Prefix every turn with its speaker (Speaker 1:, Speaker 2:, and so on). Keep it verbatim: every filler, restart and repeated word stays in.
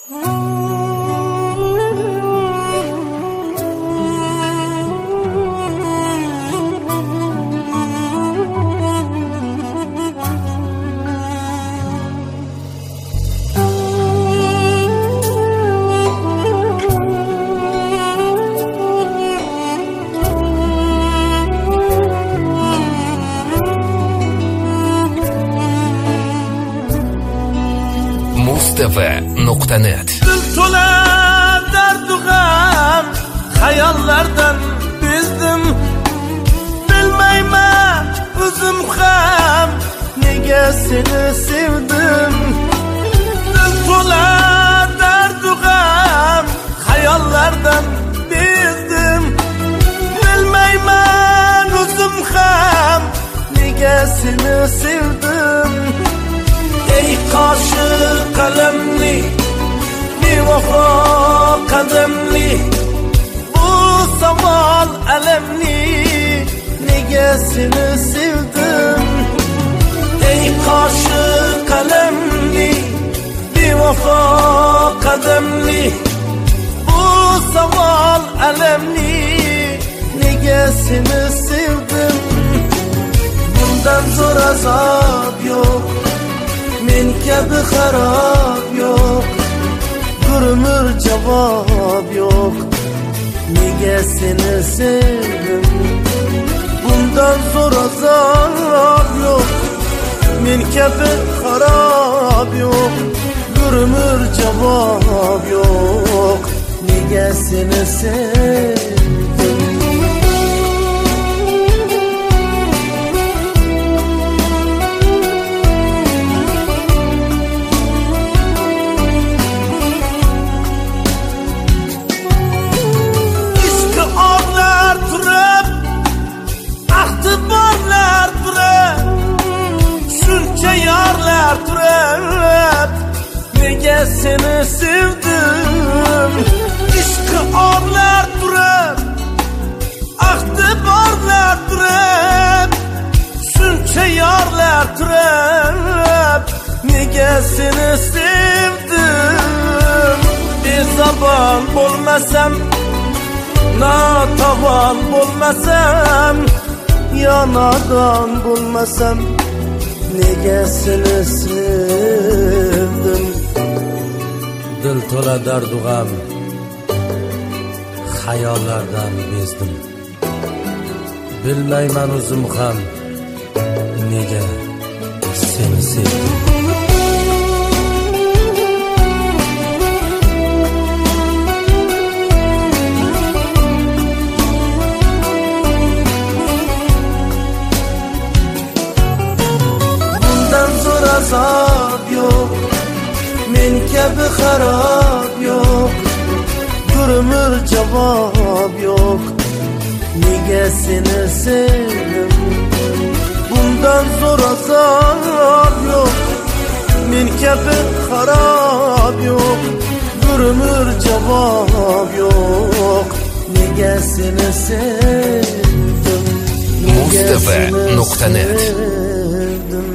Speaker 1: mustv nuqta net.
Speaker 2: Dil to'la dardu g'am, xayollardan bezdim. Bilmayman o'zim ham nega seni sevdim. Dil to'la dardu g'am, xayollardan bezdim. Bilmayman o'zim ham nega seni sevdim. Ey qoshi qalamli, bevafo qadamli, bu savol alamli, nega seni sevdim. Ey qoshi qalamli, bevafo qadamli, bu savol alamli, nega seni sevdim. Bundan zo'r azob yo'q, men kabi xarob yo'q, gurmur javob yo'q, nega seni sevdim. Bundan zo'r azob yo'q, men kabi xarob yo'q, gurmur javob yo'q, nega seni sevdim. Nega seni sevdim. Ishqi orlar turib, ahdi borlar turib, shuncha yorlar turib, nega seni sevdim. Bezabon bo'lmasam, notavon bo'lmasam, yo nodon bo'lmasam, nega seni sevdim. Dil to'la dardu g'am, xayollardan bezdim. Bilmayman o'zim ham nega seni sevdim. Bundan zo'r azob yo'q, men kabi xarob yo'q, gurmur javob yo'q, nega seni sevdim. Bundan zo'r azob yo'q, men kabi xarob yo'q, gurmur javob yo'q, nega seni sevdim.
Speaker 1: mustv nuqta net.